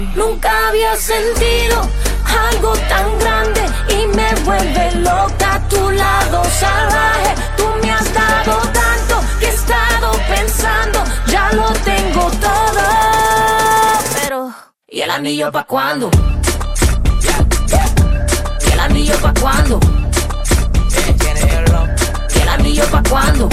Nunca había sentido algo tan grande y me vuelve loca a tu lado salvaje. Tú me has dado tanto que he estado pensando, ya lo tengo todo. Pero, ¿y el anillo pa' cuándo? ¿Y el anillo pa' cuándo? ¿Y el anillo pa' cuándo?